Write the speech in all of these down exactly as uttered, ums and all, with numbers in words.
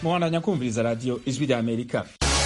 Mubandanya kumviriza radio Ijwi rya Amerika.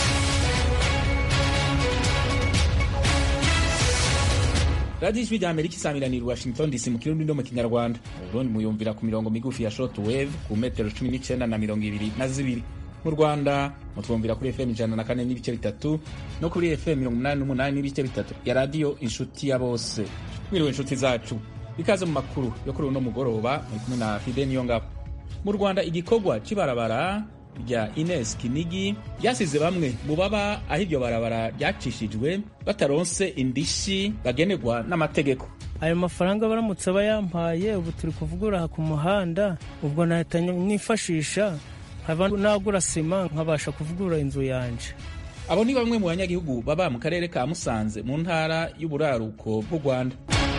Radio Ijwi rya Amerika isamiranira Washington D C mu kirundi no mu kinyarwanda. Uburundi muyumvira ku mirongo migufi ya shortwave ku metero cumi n'icenda na mirongo ibiri na zibiri. Mu Rwanda mutwumvira kuri F M ijana na kane n'ibice bitatu no kuri F M mirongo umunani n'umunani n'ibice bitatu ya radio Inshuti ya Bose. Mwiriwe inshuti zacu, ikaze mu makuru yo kuri uno mugoroba muri kumwe na Fide Niyongabo. Mu Rwanda igikorwa c'ibarabara rya Ines Kinigi yasize bamwe mu baba aho iryo barabara ryacishijwe bataronse indishi bagenerwa n'amategeko. Ayo mafaranga baramutse bayampaye ubu turi kuvugura ku muhanda, ubwo nahita nifashisha nkaba nagura sima nkabasha kuvugura inzu yanje. Abo ni bamwe mu banyagihugu baba mu karere ka Musanze mu ntara y'uburaruko bw'u Rwanda.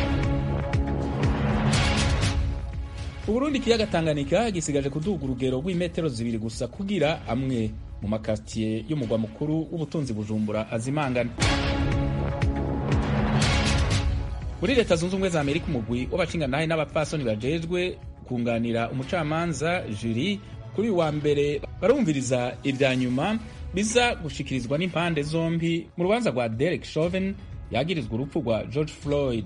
Uburundi kiyaga Tanganyika gisigaje kuduga urugero rw'imetero zibiri gusa kugira amwe mu makatiye y'umugwa mukuru w'ubutunzi Bujumbura azimangana. Muri Leta Zunze Ubumwe za Amerika umugwi w'abashingantahe n'abapfasoni bajejwe kunganira umucamanza jury kuri wa mbere barumviriza ibya nyuma biza gushikirizwa n'impande zombi mu rubanza rwa Derek Chauvin yagirizwa urupfu rwa George Floyd.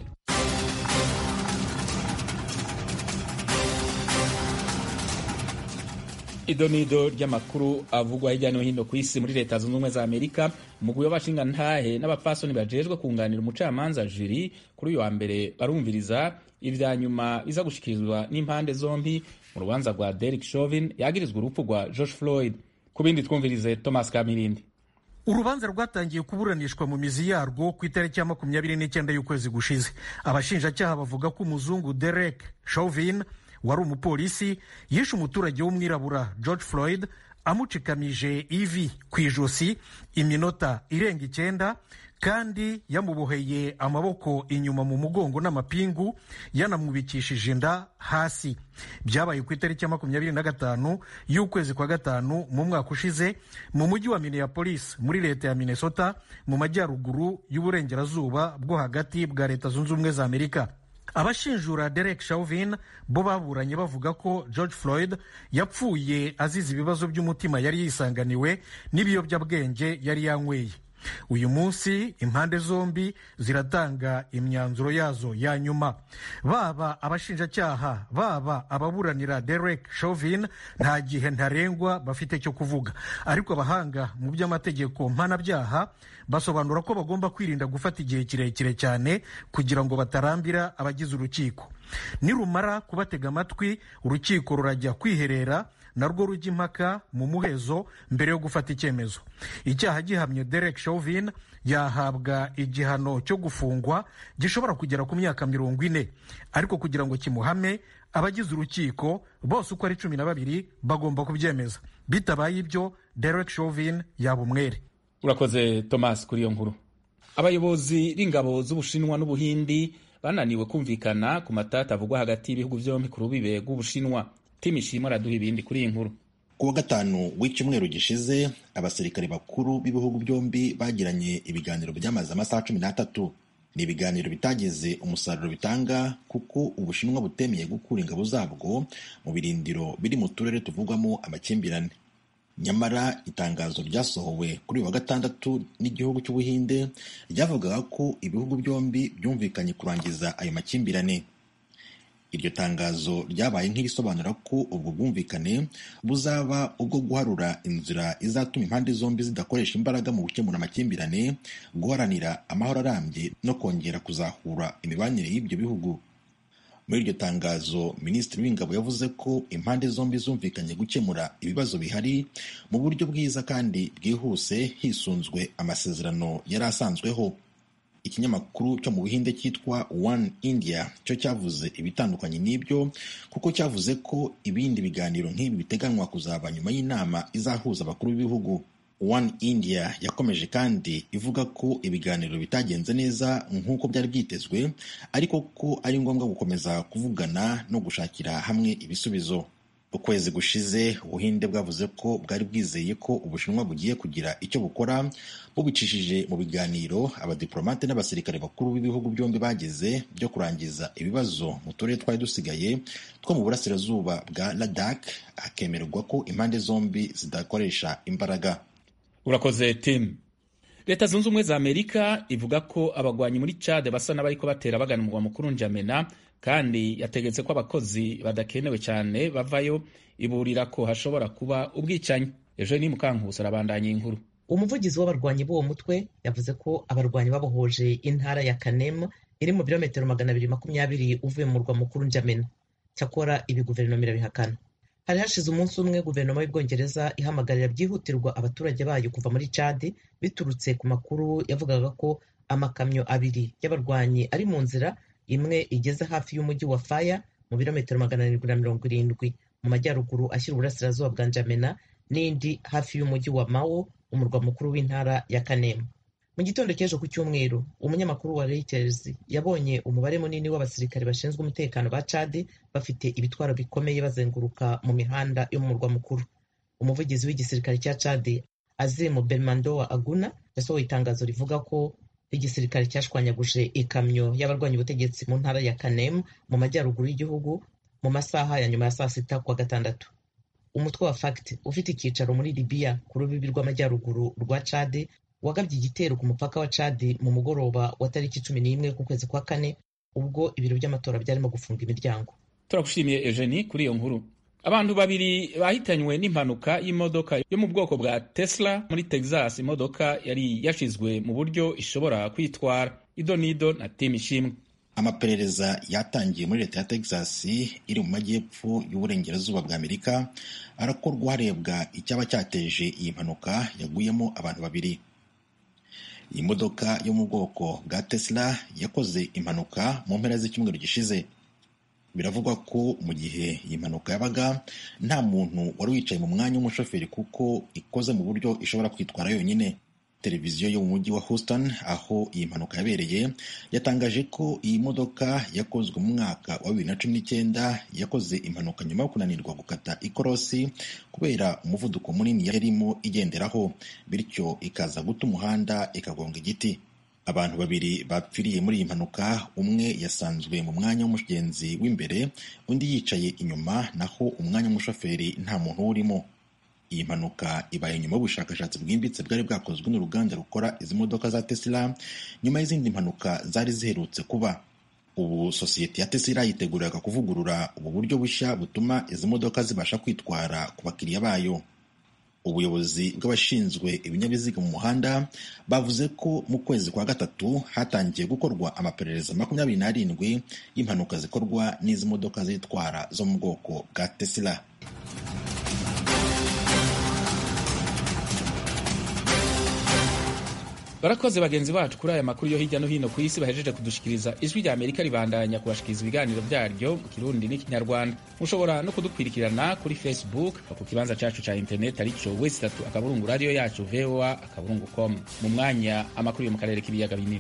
Idonido ry'amakuru avugwa hirya no hino ku isi. Muri Leta Zunze Ubumwe za Amerika umugwi w'abashingantahe n'abapfasoni bajejwe kunganira umucamanza jury kuri uyu wa mbere barumviriza ivya nyuma biza gushikirizwa n'impande zombi mu rubanza rwa Derek Chauvin yagirizwa urupfu rwa George Floyd. Ku bindi twumvirize Thomas Kamirindi. Urubanza rwatangiye kuburanishwa mu mizi yarwo ku itariki ya makumyabiri n'icyenda y'ukwezi gushize. Abashinjacyaha bavuga ko umuzungu Derek Chauvin wari umupolisi yishe umuturage w'umwirabura George Floyd amucikamije ivi ku ijosi iminota irenga icyenda, kandi yamuboheye amaboko inyuma mu mugongo n'amapingu yanamwubikishije inda hasi. Byabaye ku itariki ya makumyabiri na gatanu y'ukwezi kwa gatanu mu mwaka ushize mu mujyi wa Minneapolis muri leta ya Minnesota mu majyaruguru y'uburengerazuba bwo hagati bwa Leta Zunze Ubumwe za Amerika. Abashinjura Derek Chauvin bo baburanye bavuga ko George Floyd yapfuye azize ibibazo by'umutima yari yisanganiwe n'ibiyobyabwenge yari yanyweye. Uyu munsi impande zombi ziratanga imyanzuro yazo ya nyuma. Baba abashinjacyaha baba ababuranira Derek Chauvin nta gihe ntarengwa bafite cyo kuvuga, ariko abahanga mu by'amategeko mpanabyaha basobanura ko bagomba kwirinda gufata igihe kirekire cyane kugira ngo batarambira abagize urukiko. Nirumara kubatega amatwi, urukiko rurajya kwiherera narwo rujya impaka mu muhezo mbere yo gufata icyemezo. Icyaha gihamye Derek Chauvin yahabwa igihano cyo gufungwa gishobora kugera ku myaka mirongo ine, ariko kugira ngo kimuhame abagize urukiko bose uko ari cumi na babiri bagomba kubyemeza. Bitabaye ibyo Derek Chauvin yaba umwere. Urakoze Thomas kuri iyo nkuru. Abayobozi b'ingabo z'Ubushinwa n'Ubuhindi bananiwe kumvikana ku matata avugwa hagati y'ibihugu byombi ku rubibe rw'Ubushinwa. Timishimo araduha ibindi kuri iyi nkuru. Kuwa gatanu w'icyumweru gishize abasirikare bakuru b'ibihugu byombi bagiranye ibiganiro byamaze amasaha cumi n'atatu. Ni ibiganiro bitageze umusaruro bitanga kuko Ubushinwa butemeye gukura ingabo zabwo mu birindiro biri mu turere tuvugwamo amakimbirane. Nyamara itangazo ryasohowe kuri wa gatandatu n'igihugu cy'Ubuhinde ryavugaga ko ibihugu byombi byumvikanye kurangiza ayo makimbirane. Iryo tangazo ryabaye nk'irisobanura ko ubwo bwumvikane buzaba ubwo guharura inzira izatuma impande zombi zidakoresha imbaraga mu gukemura amakimbirane, guharanira amahoro arambye no kongera kuzahura imibanire y'ibyo bihugu. Muri iryo tangazo Minisitiri w'Ingabo yavuze ko impande zombi zumvikanye gukemura ibibazo bihari mu buryo bwiza kandi bwihuse hisunzwe amasezerano yari asanzweho. Ikinyamakuru cyo mu Buhinde cyitwa One India cyo cyavuze ibitandukanye n'ibyo, kuko cyavuze ko ibindi biganiro nk'ibi biteganywa kuzaba nyuma y'inama izahuza abakuru b'ibihugu. One India yakomeje kandi ivuga ko ibiganiro bitagenze neza nk'uko byari byitezwe, ariko ko ari ngombwa gukomeza kuvugana no gushakira hamwe ibisubizo. ukwezi gushize Ubuhinde bwavuze ko bwari bwizeye ko Ubushinwa bugiye kugira icyo bukora bubicishije mu biganiro abadiplomate n'abasirikare bakuru b'ibihugu byombi bageze byo kurangiza ibibazo mu turere twari dusigaye two mu burasirazuba bwa Ladakh, hakemererwa ko impande zombi zidakoresha imbaraga. Urakoze Tim. Leta Zunze Ubumwe za Amerika ivuga ko abagwanyi muri Chad basa n'abariko batera bagana umugwa mukuru N'Djamena, kandi yategetse ko abakozi badakenewe cyane bavayo, iburira ko hashobora kuba ubwicanyi. Ejo ni Mukankusi arabandanya inkuru. Umuvugizi w'abarwanyi b'uwo mutwe yavuze ko abarwanyi babohoje intara ya Kanem iri mu birometero magana abiri makumyabiri uvuye mu murwa mukuru N'Djamena. Cyakora ibi guverinoma irabihakana. Hari hashize umunsi umwe guverinoma y'Ubwongereza ihamagarira byihutirwa abaturage bayo kuva muri Chad biturutse ku makuru yavugaga ko amakamyo abiri y'abarwanyi ari mu nzira, imwe igeze hafi y'umujyi wa Faya mu birometero magana arindwi na mirongo irindwi mu majyaruguru ashyira uburasirazuba bwa N'Djamena, n'indi hafi y'umujyi wa Mao, umurwa mukuru w'intara ya Kanem. Mu gitondo cy'ejo ku cyumweru, umunyamakuru wa Reuters yabonye umubare munini w'abasirikare bashinzwe umutekano ba Chad bafite ibitwaro bikomeye bazenguruka mu mihanda yo mu murwa mukuru. Umuvugizi w'igisirikare cya Chad, Azim Belmandoa Aguna, yasohoye itangazo rivuga ko igisirikare cyashwanyaguje ikamyo y'abarwanya ubutegetsi mu ntara ya Kanem mu majyaruguru y'igihugu mu masaha ya nyuma ya saa sita kuwa gatandatu. Umutwe wa FACT ufite icyicaro muri Libya ku rubibi rw'amajyaruguru rwa Chad wagabye igitero ku mupaka wa Chad mu mugoroba wa tariki cumi n'imwe ku kwezi kwa kane, ubwo ibiro by'amatora byarimo gufunga imiryango. Turakushimiye Eugenie kuri iyo nkuru. Abantu babiri bahitanywe n'impanuka y'imodoka yo mu bwoko bwa Tesla muri Texas. Imodoka yari yashizwe mu buryo ishobora kwitwara. Ido nido na Tim Ishimwe. Amaperereza yatangiye muri leta ya Texas iri mu majyepfo y'uburengerazuba bwa Amerika arakorwa harebwa icyaba cyateje iyi mpanuka yaguyemo abantu babiri. Iyi modoka yo mu bwoko bwa Tesla yakoze impanuka mu mpera z'icyumweru gishize. Biravugwa ko mu gihe iyi mpanuka yabaga nta muntu wari wicaye mu mwanya w'umushoferi kuko ikoze mu buryo ishobora kwitwara yonyine. Televiziyo yo mu mujyi wa Houston aho iyi mpanuka yabereye yatangaje ko iyi modoka yakozwe mu mwaka wa bibiri na cumi n'icyenda yakoze impanuka nyuma yo kunanirwa gukata ikorosi kubera umuvuduko munini yarimo igenderaho, bityo ikaza guta umuhanda ikagonga igiti. Abantu babiri bapfiriye muri iyi mpanuka, umwe yasanzwe mu mwanya w'umugenzi w'imbere, undi yicaye inyuma, naho umwanya w'umushoferi nta muntu urimo. Iyi mpanuka ibaye nyuma y'ubushakashatsi bwimbitse bwari bwakozwe n'uruganda rukora izi modoka za Tesla nyuma y'izindi mpanuka zari ziherutse kuba. Ubu sosiyete ya Tesla yiteguraga kuvugurura ubu buryo bushya butuma izi modoka zibasha kwitwara ku bakiriya bayo. Ubuyobozi bw'abashinzwe ibinyabiziga mu muhanda bavuze ko mu kwezi kwa gatatu hatangiye gukorwa amaperereza makumyabiri n'arindwi y'impanuka zikorwa n'izi modoka zitwara zo mu bwoko bwa Tesla. Barakoze bagenzi bacu kuri aya makuru yo hirya no hino ku isi bahejeje kudushikiriza. Ijwi rya Amerika ribandanya kubashikiriza ibiganiro byaryo mu Kirundi n'Ikinyarwanda. Mushobora no kudukwirikirana kuri Facebook ku kibanza cyacu cya internet arico west tatu akaburungu radio yacu v o a akaburungu com. Mu mwanya amakuru yo mu karere k'ibiyaga binini.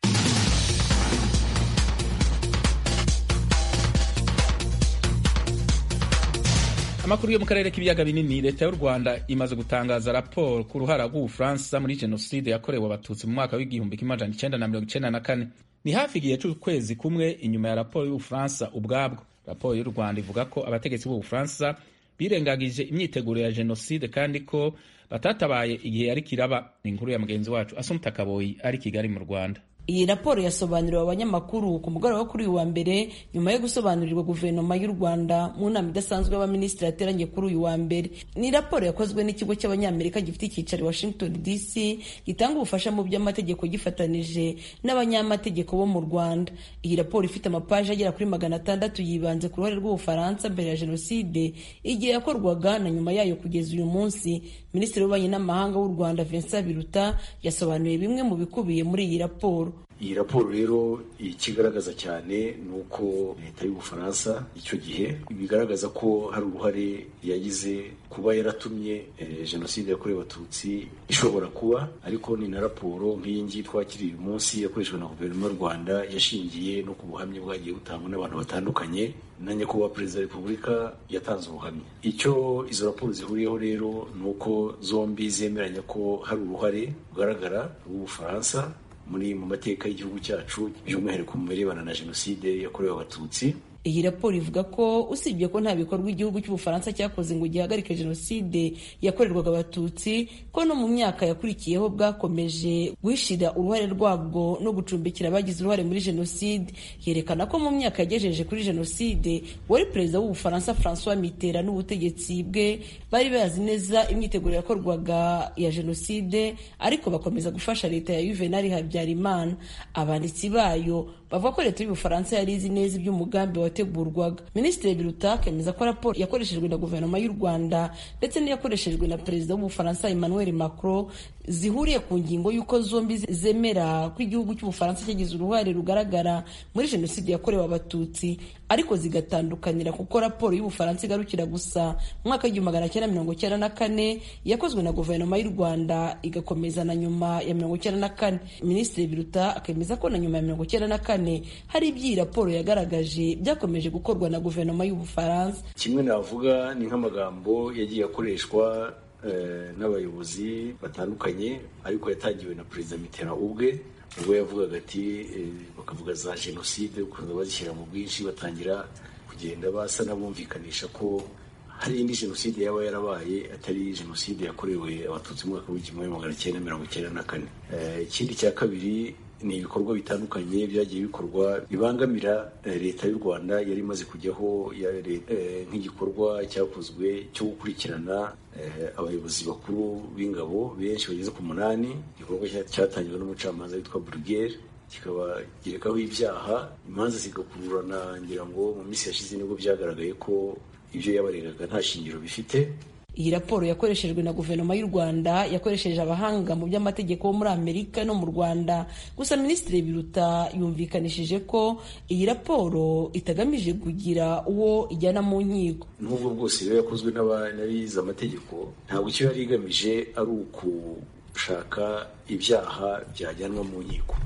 Amakuru yo mu karere k'ibiyaga binini. Leta y'u Rwanda imaze gutangaza raporo ku ruhara rw'Ubufaransa muri jenoside yakorewe abatutsi mu mwaka w'igihumbi kimwe amajana icenda na mirongo icenda na kane. Ni hafi igihe c'ukwezi kumwe inyuma ya raporo y'Ubufaransa ubwabwo. Raporo y'u Rwanda ivuga ko abategetsi b'Ubufaransa birengagije imyiteguro ya jenoside kandi ko batatabaye igihe yari kiraba. Ni inkuru ya mugenzi wacu Assumpta Kaboyi ari Kigali mu Rwanda. Iyi raporo yasobanuriwe abanyamakuru ku mugoroba wo kuri uyu wa mbere nyuma yo gusobanurirwa guverinoma y'u Rwanda mu nama idasanzwe y'abaminisitiri yateranye kuri uyu wa mbere. Ni raporo yakozwe n'ikigo cy'abanyamerika gifite icyicaro i Washington D C gitanga ubufasha mu by'amategeko gifatanije n'abanyamategeko bo mu Rwanda. Iyi raporo ifite amapaji agera kuri magana atandatu yibanze ku ruhare rw'Ubufaransa mbere ya jenoside igihe yakorwaga na nyuma yayo kugeza uyu munsi. Minisitiri w'ububanyi n'amahanga w'u Rwanda Vincent Biruta yasobanuye bimwe mu bikubiye muri iyi raporo. Iyi raporo rero ikigaragaza cyane ni uko leta y'Ubufaransa icyo gihe bigaragaza ko hari uruhare yagize kuba yaratumye eh, jenoside yakorewe abatutsi ishobora kuba, ariko ni na raporo nk'iyi ngiyi twakiriye uyu munsi yakoreshwa na guverinoma y'u Rwanda yashingiye no ku buhamya bwagiye butangwa n'abantu batandukanye, na nyakubahwa perezida wa repubulika yatanze ubuhamya. Icyo izo raporo zihuriyeho rero ni uko zombi zemeranya ko hari uruhare rugaragara rw'Ubufaransa muri mu mateka y'igihugu cyacu, by'umwihariko mu birebana na jenoside yakorewe abatutsi. Iyi raporo ivuga ko usibye ko nta bikorwa igihugu cy'Ubufaransa cyakoze ngo gihagarike jenoside yakorerwaga abatutsi, ko no mu myaka yakurikiyeho bwakomeje guhishira uruhare rwabwo no gucumbikira abagize uruhare muri jenoside. Yerekana ko mu myaka yagejeje kuri jenoside wari perezida w'Ubufaransa François Mitterrand n'ubutegetsi bwe bari bazi neza imyiteguro yakorwaga ya jenoside, ariko bakomeza gufasha leta ya Juvenal Habyarimana. Abanditsi bayo bavuga ko leta y'Ubufaransa yari izi neza iby'umugambi wategurwaga. Minisitiri Biruta akemeza ko raporo yakoreshejwe na guverinoma y'u Rwanda ndetse n'iyakoreshejwe na perezida w'Ubufaransa Emmanuel Macron zihuriye ku ngingo y'uko zombi zemera ko igihugu cy'Ubufaransa cyagize uruhare rugaragara muri jenoside yakorewe abatutsi, ariko zigatandukanira kuko raporo y'Ubufaransa igarukira gusa mu mwaka w'igihumbi magana cyenda mirongo cyenda na kane yakozwe na guverinoma y'u Rwanda igakomeza na nyuma ya mirongo cyenda na kane. Minisitiri Biruta akemeza ko na nyuma ya mirongo cyenda na kane hari iby'iyi raporo yagaragaje byakomeje gukorwa na guverinoma y'Ubufaransa. Kimwe navuga ni nk'amagambo yagiye akoreshwa n'abayobozi batandukanye, ariko yatangiwe na perezida Mitterrand ubwe, ubwo yavugaga ati bakavuga za jenoside ukunze bazishyira mu bwinshi, batangira kugenda basa n'abumvikanisha ko hari indi jenoside yaba yarabaye atari jenoside yakorewe abatutsi mu mwaka w'igihumbi magana cyenda mirongo cyenda na kane. Ikindi cya kabiri ni ibikorwa bitandukanye byagiye bikorwa bibangamira leta y'u Rwanda yari imaze kujyaho, nk'igikorwa cyakozwe cyo gukurikirana abayobozi bakuru b'ingabo benshi bageze ku munani. Igikorwa cyatangiwe n'umucamanza witwa Bruguiere, kikaba gerekaho ibyaha, imanza zigakururana. Ngira ngo mu minsi yashize nibwo byagaragaye ko ibyo yabaregaga nta shingiro bifite. Iyi raporo yakoreshejwe na guverinoma y'u Rwanda yakoresheje abahanga mu by'amategeko bo muri Amerika no mu Rwanda. Gusa Minisitiri Biruta yumvikanishije ko iyi raporo itagamije kugira uwo ijyana mu nkiko. N'ubwo bwose rero yakozwe n'abize amategeko, ntabwo icyo yari igamije ari ukushaka ibyaha byajyanwa mu nkiko,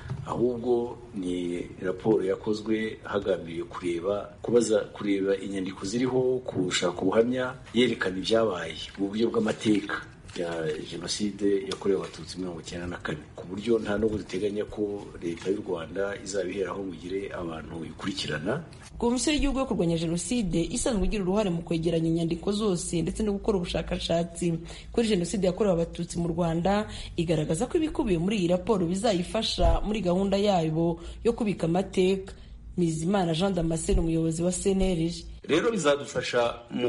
ahubwo ni raporo yakozwe hagambiriye kureba kubaza kureba inyandiko ziriho, gushaka ubuhamya yerekana ibyabaye mu buryo bw'amateka ya jenoside yakorewe abatutsi mirongo icyenda na kane, ku buryo nta nubwo duteganya ko leta y'u Rwanda izabiheraho ngo igire abantu ikurikirana. Komisiyo y'igihugu yo kurwanya jenoside isanzwe igira uruhare mu kwegeranya inyandiko zose ndetse no gukora ubushakashatsi kuri jenoside yakorewe abatutsi mu Rwanda, igaragaza ko ibikubiye muri iyi raporo bizayifasha muri gahunda yabo yo kubika amateka. Mizimana Jean Damascene, umuyobozi wa C N R G: rero bizadufasha mu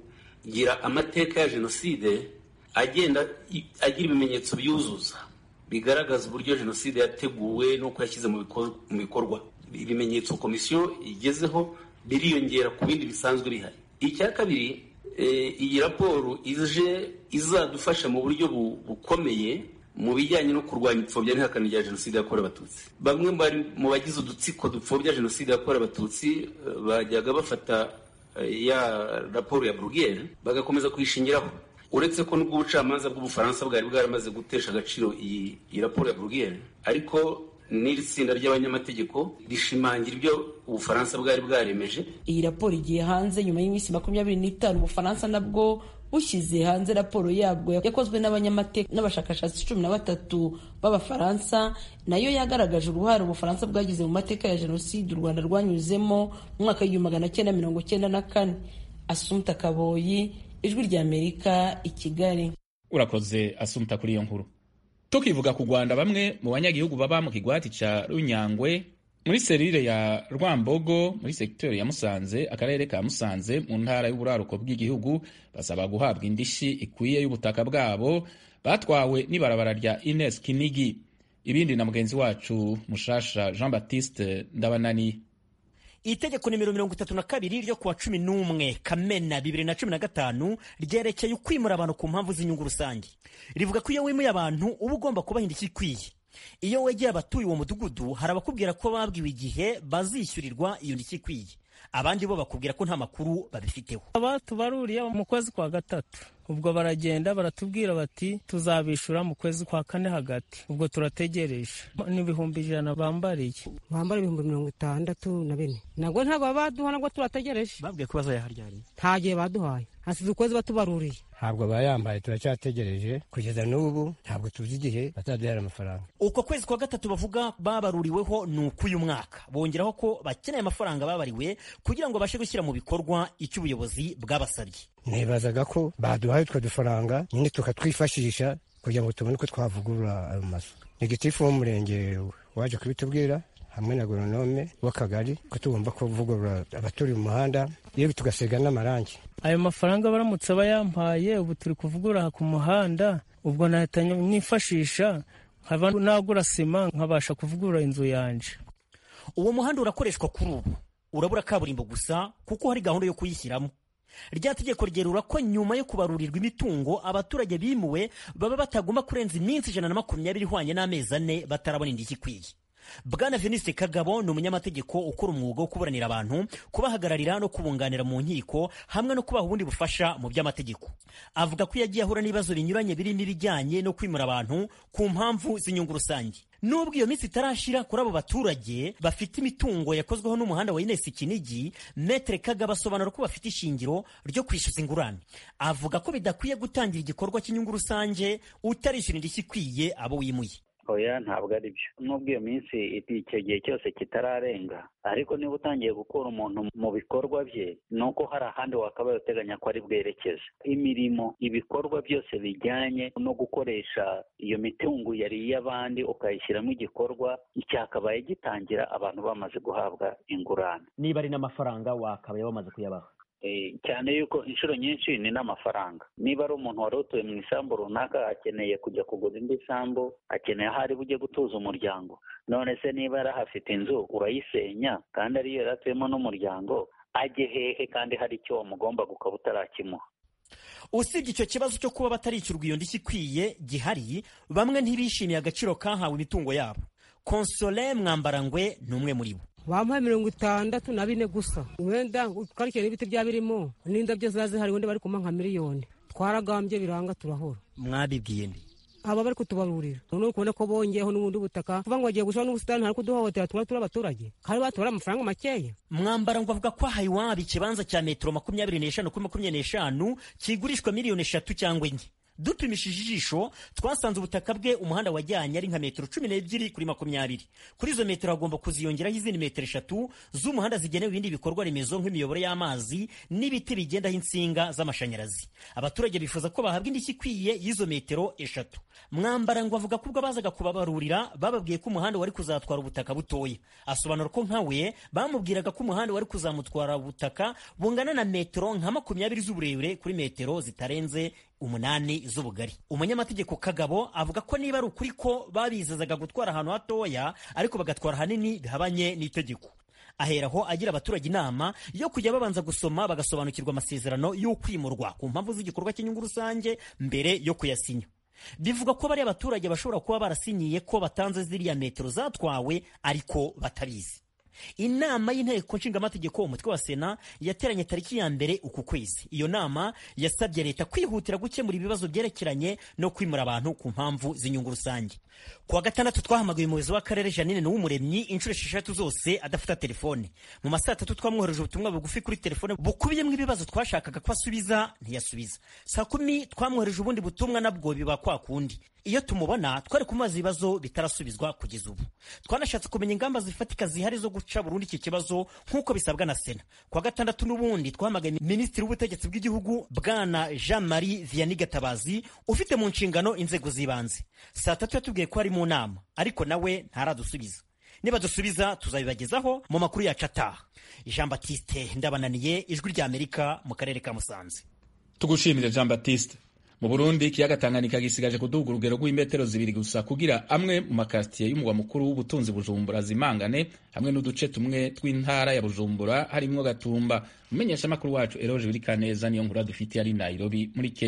kugira amateka ya jenoside agenda agira ibimenyetso byuzuza bigaragaza uburyo jenoside yateguwe n'uko yashyize mu bikorwa. Ibimenyetso komisiyo igezeho biriyongera ku bindi bisanzwe bihari. Icya kabiri, e, iyi raporo ije izadufasha mu buryo bukomeye mu bijyanye no kurwanya ipfobya n'ihakana rya jenoside yakorewe abatutsi. Bamwe mu bagize udutsiko dupfobya jenoside yakorewe abatutsi bajyaga bafata ya raporo ya Bruguiere bagakomeza kuyishingiraho, uretse ko n'ubwo ubucamanza bw'Ubufaransa bwari bwaramaze gutesha agaciro iyi raporo ya Bruguiere, ariko n'iri tsinda ry'abanyamategeko rishimangira ibyo Ubufaransa bwari bwaremeje. Iyi raporo igiye hanze nyuma y'iminsi makumyabiri n'itanu Ubufaransa nabwo bushyize hanze raporo yabwo yakozwe n'abanyamateka n'abashakashatsi cumi na batatu b'Abafaransa, nayo yagaragaje uruhare Ubufaransa bwagize mu mateka ya jenoside u Rwanda rwanyuzemo mu mwaka w'igihumbi magana cyenda mirongo cyenda na kane. Assumpta Kaboyi, Ijwi ry'Amerika, i Kigali. Urakoze Assumpta kuri iyo nkuru. Tukivuga ku Rwanda, bamwe mu banyagihugu baba mu kigwati ca Runyangwe muri serire ya Rwambogo muri sekiteri ya Musanze, akarere ka Musanze mu ntara y'uburaruko bw'igihugu, basaba guhabwa indishi ikwiye y'ubutaka bwabo batwawe n'ibarabara rya Ines Kinigi. Ibindi na mugenzi wacu Mushasha Jean Baptiste Ndabanani. Itegeko nimero mirongo itatu na kabiri ryo kuwa cumi n'umwe Kamena bibiri na cumi na gatanu ryerekeye ukwimura abantu ku mpamvu z'inyungu rusange. Rivuga ko iyo wimuye abantu uba ugomba kubaha indishyi ikwiye. iyo wegeye abatuye uwo mudugudu hari abakubwira ko babwiwe igihe bazishyurirwa iyo ndishyi ikwiye, abandi bo bakubwira ko nta makuru babifiteho. Abatubaruriye mu kwezi kwa gatatu, ubwo baragenda baratubwira bati tuzabishura mu kwezi kwa kane hagati, ubwo turategereje. N'ibihumbi ijana bambariye, bambara ibihumbi mirongo itandatu na bine, nabwo ntabwo baduha, nabwo turategereje. Babwiye ko bazayaharyariye, nta gihe baduhaye, hasize ukwezi batubaruriye. Ntabwo bayambaye, turacyategereje kugeza n'ubu, ntabwo tuzi igihe bazaduhera amafaranga. Uko kwezi kwa gatatu bavuga babaruriweho ni uk'uyu mwaka, bongeraho ko bakeneye amafaranga babariwe kugira ngo bashe gushyira mu bikorwa icyo ubuyobozi bwabasabye. Nibazaga ko baduhaye utwo dufaranga nyine tukatwifashisha kugira ngo tubone uko twavugurura ayo mazu. Ni gitifu w'umurenge waje kubitubwira hamwe na agoronome w'akagari ko tugomba kuvugurura abaturiye umuhanda, yewe tugasiga n'amarangi. Ayo mafaranga baramutse bayampaye, ubu turi kuvugurura ku muhanda, ubwo nahita nifashisha nkaba nagura sima nkabasha kuvugurura inzu yanje. Uwo muhanda urakoreshwa kuri ubu, urabura kaburimbo gusa kuko hari gahunda yo kuyishyiramo. Rya tegeko ryerura ko nyuma yo kubarurirwa imitungo abaturage bimuwe baba batagomba kurenza iminsi ijana na makumyabiri ihwanye n'amezi ane batarabona indishyi ikwiye. Bwana Veniste Kagabo ni umunyamategeko ukora umwuga wo kuburanira abantu, kubahagararira no kubunganira mu nkiko hamwe no kubaha ubundi bufasha mu by'amategeko. Avuga ko yagiye ahura n'ibibazo binyuranye birimo ibijyanye no kwimura abantu ku mpamvu z'inyungu rusange. Nubwo iyo minsi itarashira kuri abo baturage bafite imitungo yakozweho n'umuhanda wa Ines Kinigi, Maître Kagabo asobanura ko bafite ishingiro ryo kwishyuza ingurane. Avuga ko bidakwiye gutangira igikorwa cy'inyungu rusange utarishyura indishyi ikwiye abo wimuye. Oya, ntabwo ari byo. Nubwo iyo minsi icyo gihe cyose kitararenga, ariko niba utangiye gukura umuntu mu bikorwa bye, nuko hari ahandi wakabaye uteganya ko ari bwerekeze. Imirimo, ibikorwa byose bijyanye no gukoresha iyo mitungo yari iy'abandi ukayishyiramo igikorwa, cyakabaye gitangira abantu bamaze guhabwa ingurane. Niba ari n'amafaranga wakabaye bamaze kuyabaha. Cyane yuko inshuro nyinshi ni n'amafaranga. Niba ari umuntu wari utuye mu isambu runaka akeneye kujya kugura indi sambu, akeneye aho ari bujye gutuza umuryango, none se niba yarahafite inzu urayisenya kandi ariyo yari atuyemo n'umuryango, ajye hehe kandi hari icyo wamugomba gukaba utarakimuha? Usibye icyo kibazo cyo kuba batarishyurwa iyo ndishyi ikwiye gihari, bamwe ntibishimiye agaciro kahawe imitungo yabo. Console Mwambarangwe ni umwe muri bo. Bampaye mirongo itandatu na bine gusa, wenda ukarikira n'ibiti bya birimo n'indabyo zaze hari wenda bari kuma nka miliyoni. Twaragambye biranga turahora. Mwabibwiye ndi aba bari kutubarurira, none kubona ko bongeyeho n'ubundi butaka kuva ngo bagiye gushora n'ubusitani hari kuduhohotera twara turi abaturage kandi batora amafaranga makeya. Mwambarangwe avuga ko ahaye iwabo ikibanza cya metero makumyabiri n'eshanu kuri makumyabiri n'eshanu kigurishwa miliyoni eshatu cyangwa enye. Dupimishije ijisho twasanze ubutaka bwe umuhanda wajyanye ari nka metero cumi n'ebyiri kuri makumyabiri. Kuri izo metero hagomba kuziyongeraho izindi metero eshatu z'umuhanda zigenewe ibindi bikorwa remezo nk'imiyoboro y'amazi n'ibiti bigendaho insinga z'amashanyarazi. Abaturage bifuza ko bahabwa indishyi ikwiye y'izo metero eshatu. Mwambarangwe avuga ko ubwo bazaga kubabarurira bababwiye ko umuhanda wari kuzatwara ubutaka butoya. Asobanura ko nkawe bamubwiraga ko umuhanda wari kuzamutwara ubutaka bungana na metero nka makumyabiri z'uburebure kuri metero zitarenze umunani z'ubugari. Umunyamategeko Kagabo avuga ko niba ari ukuri ko babizazaga gutwara ahantu hatoya ariko bagatwara hanini bihabanye n'itegeko. Aheraho agira abaturage inama yo kujya babanza gusoma bagasobanukirwa amasezerano y'ukwimurwa ku mpamvu z'igikorwa cy'inyungu rusange mbere yo kuyasinya. Bivuga ko bari abaturage bashobora kuba barasinyiye ko batanze ziriya metero zatwawe ariko batabizi. Inama y'inteko nshingamategeko umutwe wa Sena yateranye tariki ya mbere uku kwezi. Iyo nama yasabye leta kwihutira gukemura ibibazo byerekeranye no kwimura abantu ku mpamvu z'inyungu rusange. Kuwa gatandatu twahamagaye umuyobozi w'akarere Janine N'Uwumuremyi inshuro esheshatu zose adafata telefone. Mu masaha atatu twamwohereje ubutumwa bugufi kuri telefone bukubiyemo ibibazo twashakaga ko asubiza ntiyasubiza. Saa kumi twamwohereje ubundi butumwa nabwo biba kwa kundi. Iyo tumubona twari kumaza ibibazo bitarasubizwa kugeza ubu. Twanashatse kumenya ingamba zifatika zihari zo guca burundu iki kibazo nk'uko bisabwa na Sena. Kuwa gatandatu n'ubundi twahamagaye Minisitiri w'Ubutegetsi bw'Igihugu Bwana Jean-Marie Vianney Gatabazi ufite mu nshingano inzego z'ibanze. Saa tatu yatubwiye ko ari mu nama ariko nawe ntaradusubiza. Niba dusubiza tuzabibagezaho mu makuru yacu ataha. Jean Baptiste Ndabananiye, Ijwi rya Amerika, mu karere ka Musanze. Tugushimire Jean Baptiste. Mu Burundi ikiyaga Tanganyika gisigaje kuduga urugero rw'imetero zibiri gusa kugira amwe mu makartier y'umugwa mukuru w'ubutunzi Bujumbura zimangane hamwe n'uduce tumwe tw'intara ya Bujumbura harimwo Gatumba. Umenyesha makuru wacu Eroje Birikaneza niyo nkuru dufite ari Nairobi muri Kenya.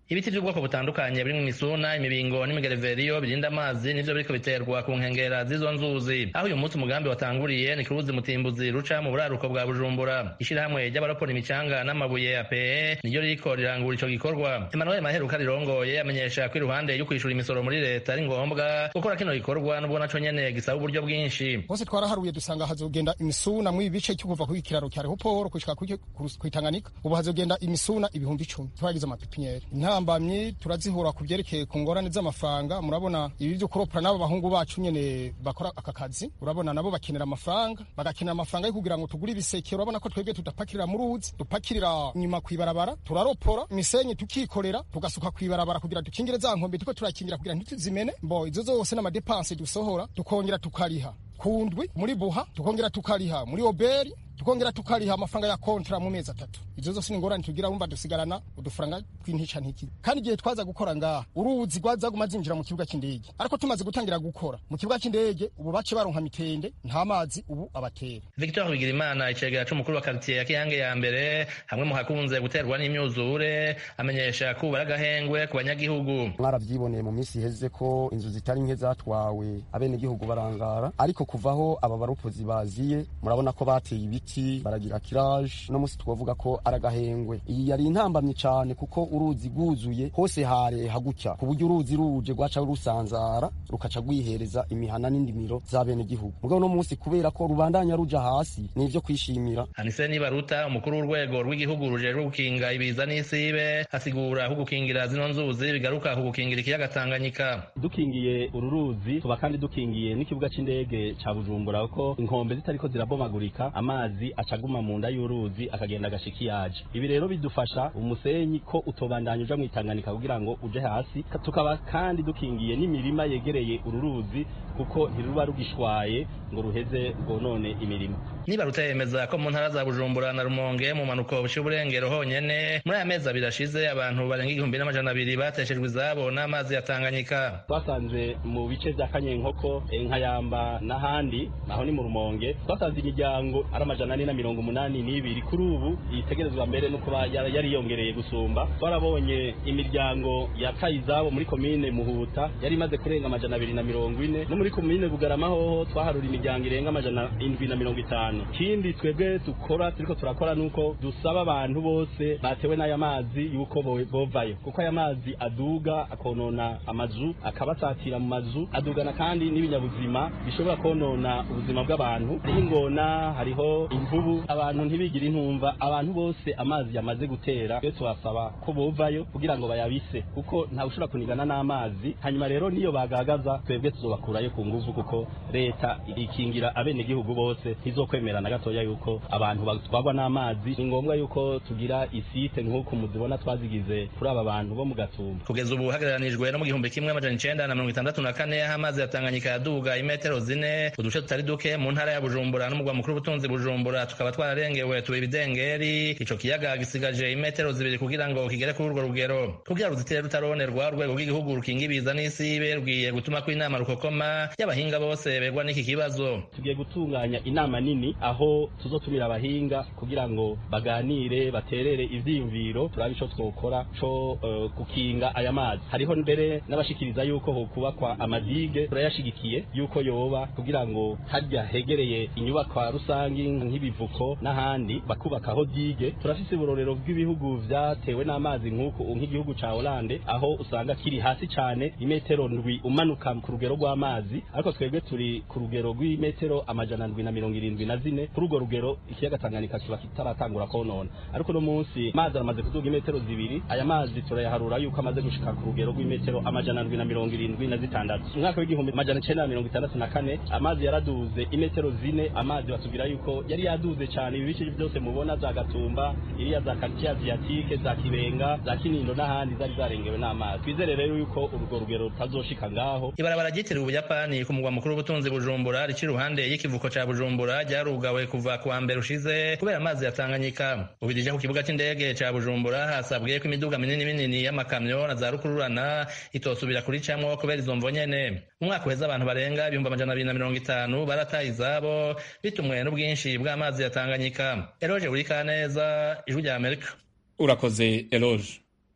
ibiti by'ubwoko butandukanye birimo imisuna, imibingo n'imigereveriyo birinda amazi nivyo biriko biterwa ku nkengera z'izo nzuzi. Aho uyu munsi umugambi watanguriye ni ku ruzi Mutimbuzi ruca mu buraruko bwa Bujumbura. Ishirahamwe ry'abaropora imicanga n'amabuye ya P E niryo ririko rirangura ico gikorwa. Emmanuel Maheruka rirongoye amenyesha ko iruhande yo kwishura imisoro muri leta ari ngombwa gukora kino gikorwa n'ubwo naco nyene gisaba uburyo bwinshi. Bose twaraharuye dusanga hazogenda imisuna mu bice cyo kuva ku kiraro cya Rehoporo kushika ku Tanganyika. Ubu hazogenda imisuna ibihumbi icumi. Twagize amapipinyeri. Intambamye turazihura ku byerekeye ku ngorane z'amafaranga. Murabona ibi byo kuropora n'abo bahungu bacu nyene bakora aka kazi. Urabona nabo bakenera amafaranga, bagakenera amafaranga yo kugira ngo tugure ibiseke. Urabona ko twebwe tudapakirira mu ruzi, dupakirira nyuma kwibarabara, turaropora imisenyi tukikorera, tugasuka kwibarabara kugira dukingire za nkombe tuko turakingira kugira ntituzimene. Mbo izo zose n'amadepense dusohora tukongera tukariha kundwi muri buha, tukongera tukariha muri oberi, tukongera tukariha amafaranga ya kontra mu mezi atatu. Izo zose ni ngorane tugira, wumva dusigarana udufaranga tw'intica ntiki. Kandi igihe twaza gukora ngaha uruzi rwaza gumazinjira mu kibuga cy'indege, ariko tumaze gutangira gukora mu kibuga cy'indege ubu bace baronka mitende nta mazi ubu abatera. Victor Bigirimana icegera c'umukuru wa quartier ya Kiyange ya mbere hamwe mu hakunze guterwa n'imyuzure amenyesha ko baragahengwe ku banyagihugu. Mwaravyiboneye mu minsi iheze ko inzu zitari nke zatwawe abene gihugu barangara, ariko kuvaho aba baropozi baziye murabona ko bateye ibiti baragira kirage. No musi twovuga ko aragahengwe. Iyi yari intambamye cyane kuko uruzi guzuye hose hare hagucya ku buryo uruzi ruje rwaca rusanzara rukaca gwihereza imihana n'indimiro z'abene gihugu. Mugabo no musi kubera ko rubandanya ruja hasi nivyo kwishimira. Anise Nibaruta umukuru w'urwego rw'igihugu rujejwe gukinga ibiza n'isibe asigura ko gukingira zino nzuzi bigaruka ku gukingira ikiyaga Tanganyika. Dukingiye uru ruzi tuba kandi dukingiye n'ikibuga c'indege ca Bujumbura ko inkombe zitariko zirabomagurika amazi acaguma mu nda y'uruzi akagenda gashikiyaje. Ibi rero bidufasha umusenyi ko utobandanya uja mwitanganyika kugira ngo uje hasi. Tukaba kandi dukingiye n'imirima yegereye uru ruzi kuko ntiruba rugishwaye ngo ruheze gonone imirimo. Nibaruta yemeza ko mu ntara za Bujumbura na Rumonge mu manuko bushy'uburengero honyene muri aya mezi abiri ashize abantu barenga igihumbi n'amajana abiri bateshejwe izabo n'amazi ya Tanganyika. Twasanze mu bice vya Kanyenkoko, Nkayamba n'ahandi naho ni mu Rumonge twasanze imiryango ari amajana ane na mirongo umunani n'ibiri kuri ubu itegerezwa mbere no kuba yari yongereye gusumba. Twarabonye imiryango yataye izabo muri komine Muhuta yari imaze kurenga amajana abiri na mirongo ine, no muri komine Bugarama hoho twaharura imiryango irenga amajana indwi na mirongo itanu. Kindi twebwe dukora turiko turakora nuko dusaba abantu bose batewe n'aya mazi yuko bovayo, kuko aya mazi aduga akonona amazu akabasatira mu mazu, adugana kandi n'ibinyabuzima bishobora konona ubuzima bw'abantu. Hariho ingona, hariho imvubu, abantu ntibigire intumva. Abantu bose amazi yamaze gutera twe tubasaba ko bovayo kugira ngo bayabise, kuko nta ushobora kunigana n'amazi. Hanyuma rero niyo bagagaza twebwe tuzobakurayo ku nguvu, kuko leta ikingira abene gihugu bose ntizokwemera na gatoya yuko abantu batwagwa n'amazi. Ni ngombwa yuko tugira isite nk'uko muzibona twazigize kuri aba bantu bo mu Gatumba. Kugeza ubu hagaranijwe no mu gihumbi kimwe amajana icenda na mirongo itandatu na kane aho amazi ya Tanganyika yaduga imetero zine uduce tutari duke mu ntara ya Bujumbura n'umugwa mukuru w'ubutunzi Bujumbura tukaba twararengewe tuba ibidengeri. Ico kiyaga gisigaje imetero zibiri kugira ngo kigere kuri urwo rugero. Kugira ruzitere rutaronerwa urwego rw'igihugu rukinga ibiza n'isibe rwiye gutuma ko inama rukokoma y'abahinga bose begwa n'iki kibazo. Tugiye gutunganya inama nini aho tuzotumira abahinga kugira ngo baganire baterere ivyiyumviro turabe ico twokora co uh, gukinga aya mazi. Hariho mbere n'abashikiriza yuko ho kubakwa amadige, turayashigikiye yuko yoba kugira ngo harya hegereye inyubakwa rusangi nk'ibivuko n'ahandi bakubakaho dige. Turafise uburorero bw'ibihugu vyatewe n'amazi nk'uko nk'igihugu ca Hollande aho usanga kiri hasi cane imetero ndwi umanuka ku rugero rw'amazi, ariko twebwe turi ku rugero rw'imetero amajana ndwi na mirongo irindwi na zine. Kuri urwo rugero ikiyaga Tanganyika kiba kitaratangura konona, ariko no munsi mazi aramaze kuduga imetero zibiri. Aya mazi turayaharura yuko amaze gushika ku rugero rw'imetero amajana ndwi na mirongo irindwi na zitandatu. Umwaka w'igihumbi amajana icenda na mirongo itandatu na kane amazi yaraduze imetero zine. Amazi batubwira yuko yari yaduze cane ibi bice byose mubona za Gatumba, iriya za quartier asiatique, za Kibenga, za Kinindo n'ahandi zari zarengewe n'amazi. Twizere rero yuko urwo rugero rutazoshika ngaho. Ibarabara ryitiriwe Ubuyapani ku mugwa mukuru w'ubutunzi Bujumbura rikiri ruhande y'ikivuko ca Bujumbura ryarugawe kuva ku wa mbere ushize kubera amazi ya Tanganyika. Ubidije ku kibuga c'indege ca Bujumbura hasabwe ko imiduga minini minini y'amakamyo na za rukururana itosubira kuri camwo kubera izo mvo nyene. Umwaka uheze abantu barenga ibihumbi amajana abiri na mirongo itanu barataye izabo bitumwe n'ubwinshi bw'amazi ya Tanganyika. Eloge Burikaneza, Ijwi rya Amerika. Urakoze Eloge.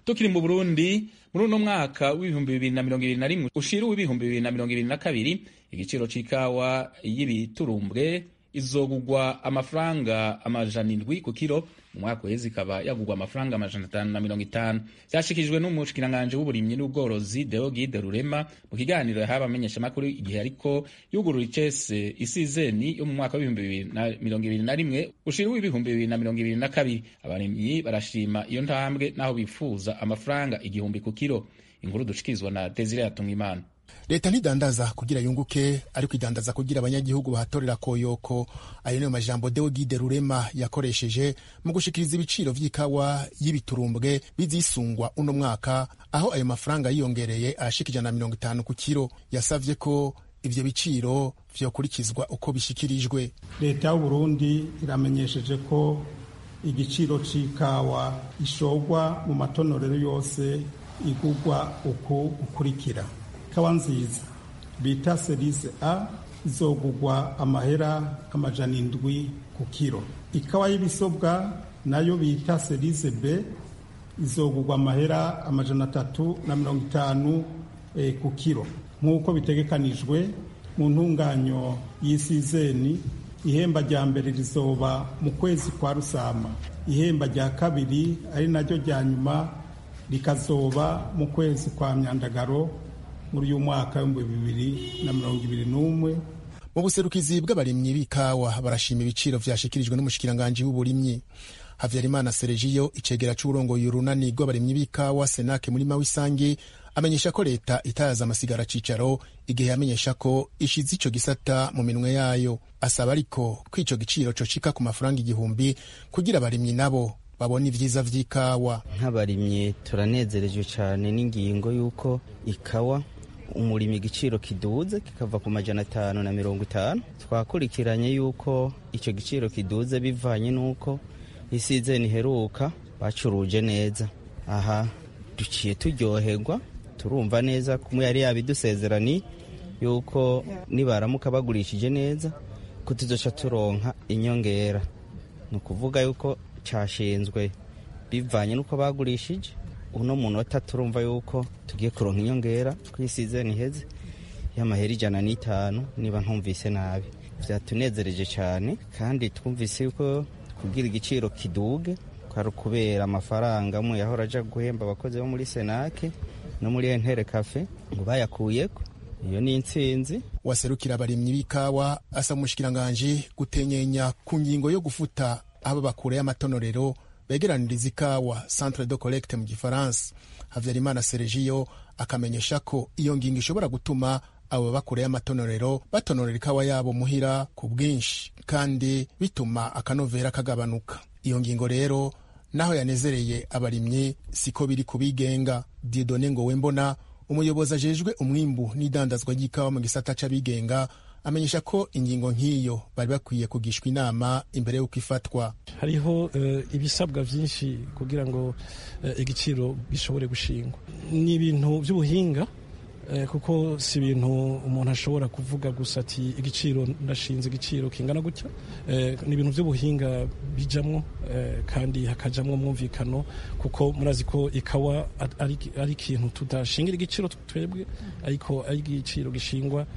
tukiri mu Burundi muri uno mwaka w'ibihumbi bibiri na mirongo ibiri na rimwe ushira w'ibihumbi bibiri na mirongo ibiri na kabiri igiciro c'ikawa y'ibiturumbwe izogugwa amafaranga amajana indwi ku kilo, mu mwaka uheze ikaba yagugwa amafaranga amajana atanu na mirongo itanu. Vyashikijwe n'umushikiranganje w'uburimyi n'ubworozi Deogide Rurema mu kiganiro yahawe abamenyeshamakuru igihe ariko yugurura icese isizeni yo mu mwaka w'ibihumbi bibiri na mirongo ibiri na rimwe ushira w'ibihumbi bibiri na mirongo ibiri na kabiri. Abarimyi barashima iyo ntambwe naho bifuza amafaranga igihumbi ku kilo. Inkuru dushikizwa na Desire Yatungimana. Leta ntidandaza kugira yunguke ariko idandaza kugira abanyagihugu bahatorera koyoko. Ayo niyo majambo Deogide Rurema yakoresheje mu gushikiriza ibiciro vy'ikawa y'ibiturumbwe bizisungwa uno mwaka, aho ayo mafaranga yiyongereye ashika ijana na mirongo itanu ku kilo. Yasavye ko ivyo biciro vyokurikizwa uko bishikirijwe. Leta y'u Burundi iramenyesheje ko igiciro c'ikawa ishogwa mu matonorero yose igugwa uku ukurikira. Ikawa nziza bita Cerise A izogugwa amahera amajana indwi ku kilo. Ikawa y'ibisobwa nayo bita Cerise B izogugwa amahera amajana atatu na mirongo itanu e, ku kilo. Nk'uko bitegekanijwe mu ntunganyo y'isizeni, ihemba rya mbere rizoba mu kwezi kwa Rusama, ihemba rya kabiri ari naryo rya nyuma rikazoba mu kwezi kwa Myandagaro muri uyu mwaka w'ibihumbi bibiri na mirongo ibiri n'umwe. Mu buserukizi bw'abarimyi b'ikawa barashima ibiciro vyashikirijwe n'umushikiranganje w'uburimyi. Havyarimana Sergio icegera c'urongoye urunani rw'abarimyi b'ikawa Senake muri Mawisangi amenyesha ko leta itayaza amasigara cicaro igihe yamenyesha ko ishize ico gisata mu minwe yayo. Asaba ariko ko ico giciro cocika ku mafaranga igihumbi kugira abarimyi nabo babona ivyiza vy'ikawa. Nk'abarimyi turanezerejwe cyane n'ingingo y'uko ikawa umurimi igiciro kiduze kikava ku majana atanu na mirongo itanu. Twakurikiranye yuko ico giciro kiduze bivanye n'uko isizeni iheruka bacuruje neza. Aha duciye turyoherwa, turumva neza kumwe yari yabidusezerani yuko nibaramuka bagurishije neza ko tuzoca turonka inyongera. Ni ukuvuga yuko cashinzwe bivanye n'uko bagurishije. Uno munota turumva yuko tugiye kuronka inyongera kw'isizeni iheze y'amahera ijana n'itanu niba ntumvise nabi. Vyatunezereje cyane kandi twumvise yuko kugira igiciro kiduge kwari kubera amafaranga mu yahora aja guhemba abakozi bo muri Senake no muri Entere Cafe ngo bayakuyeko. Iyo ni intsinzi. Waserukira abarimyi b'ikawa asa mushikiranganje gutenyenya ku ngingo yo gufuta aba bakure y'amatonorero begeraniriza ikawa Centre de Collecte mu Gifaransa. Havyarimana Sergio akamenyesha ko iyo ngingo ishobora gutuma abo bakure y'amatonorero batonorera ikawa yabo muhira ku bwinshi kandi bituma akanovera kagabanuka. Iyo ngingo rero naho yanezereye abarimyi siko biri kubigenga. Dieudonne Ngowembona umuyobozi ajejwe umwimbu n'idandazwa ry'ikawa mu gisata c'abigenga amenyesha ko ingingo nk'iyo bari bakwiye kugishwa inama imbere y'uko ifatwa. Hariho uh, ibisabwa vyinshi kugira ngo uh, igiciro gishobore gushingwa. Ni ibintu vy'ubuhinga uh, kuko si ibintu umuntu ashobora kuvuga gusa ati igiciro ndashinze igiciro kingana gutya. Uh, ni ibintu vy'ubuhinga bijamwo uh, kandi hakajamwo mwumvikano kuko murazi ko ikawa ari ari ikintu tudashingira igiciro twebwe ariko ari igiciro gishingwa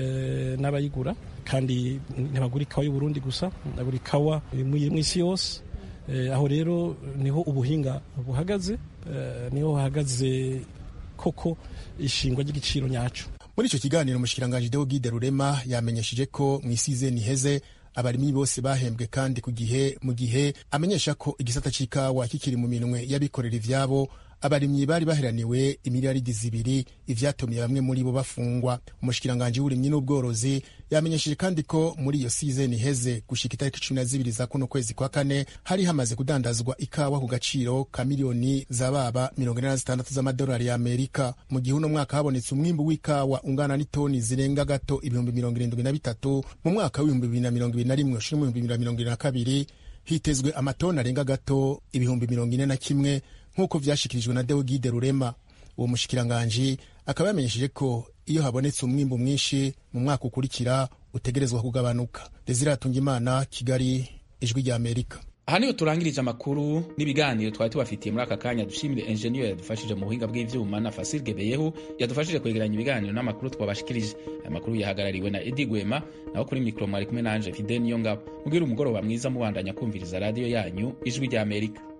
E, n'abayigura kandi ntibagura ikawa y'u Burundi gusa, bagura ikawa mw'isi yose. E, aho rero niho ubuhinga buhagaze, e, niho hahagaze koko ishingwa ry'igiciro nyaco. Muri ico kiganiro umushikiranganje Deogide Rurema yamenyesheje ko mw'isizeni iheze abarimyi bose bahembwe kandi ku gihe, mu gihe amenyesha ko igisata c'ikawa kikiri mu minwe y'abikorera ivyabo. Abarimyi bari baheraniwe imiliyaridi zibiri ivyatumye bamwe muri bo bafungwa. Umushikiranganje w'uburimyi n'ubworozi yamenyesheje kandi ko muri iyo season iheze gushika itariki cumi na zibiri za kuno kwezi kwa kane hari hamaze kudandazwa ikawa ku gaciro ka miliyoni zababa mirongo ine na zitandatu z'amadolari ya Amerika. Mu gihe uno mwaka habonetse umwimbu w'ikawa ungana n'itoni zirenga gato ibihumbi mirongo irindwi na bitatu. Mu mwaka w'ibihumbi bibiri na mirongo ibiri na rimwe ushira mu bihumbi bibiri na mirongo ibiri na kabiri hitezwe amatoni arenga gato ibihumbi mirongo ine na kimwe nk'uko vyashikirijwe na Deogide Rurema. Uwo mushikiranganje akaba yamenyesheje ko iyo habonetse umwimbu mwinshi mu mwaka ukurikira utegerezwa kugabanuka. Desire Atungimana, Kigali, Ijwi rya Amerika. aha niho turangirije amakuru n'ibiganiro twari tubafitiye muri aka kanya. Dushimire enjeniyeri yadufashije mu buhinga bw'ivyuma na Fasil Gebeyehu yadufashije kwegeranya ibiganiro n'amakuru twabashikirije. Aya makuru yahagarariwe na Edi Gwema, naho kuri mikro mwari kumwe nanje Fidel Niyongabo. Mugire umugoroba mwiza mubandanya kumviriza radiyo yanyu Ijwi ry'Amerika.